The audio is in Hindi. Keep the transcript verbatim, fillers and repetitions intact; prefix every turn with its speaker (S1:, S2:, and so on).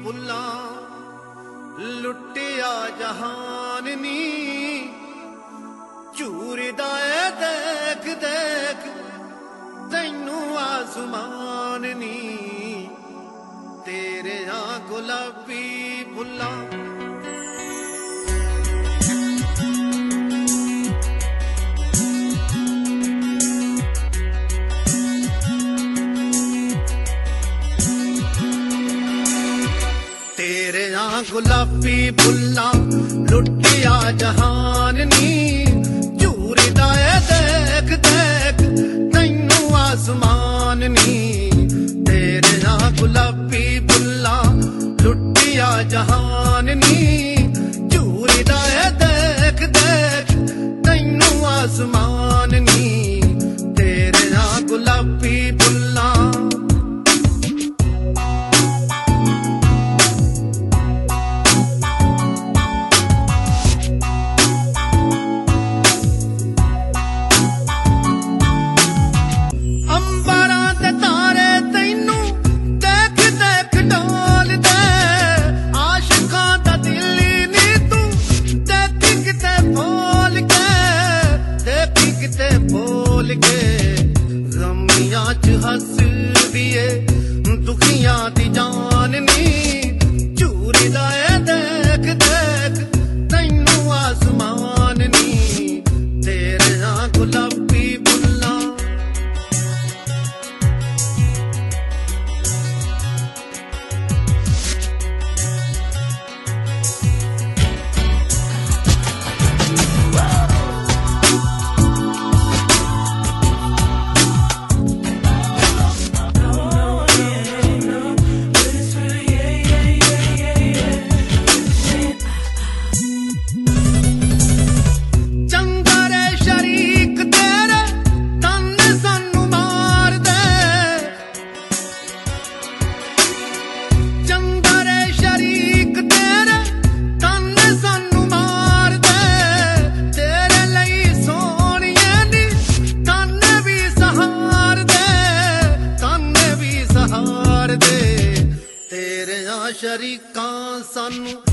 S1: फुल्लां लुटिया जहान नी झूरदा ऐ देख देख तैनू आसमान नी तेरे आ गुलाबी फुल्लां तेरे आ गुलाबी फुल्लां लुटिया जहान नी झूरदा ऐ देख देख तैनू आसमान नी तेरे आ गुलाबी फुल्लां लुटिया जहान नी झूरदा ऐ देख देख तैनू आसमान नी तेरे आ गुलाबी फुल्लां हस दिए दुखियां दी जान नी झूरदा ऐ देख देख तैनू आसमान नी तेरे आ गुलाबी फुल्लां शरीकां सानू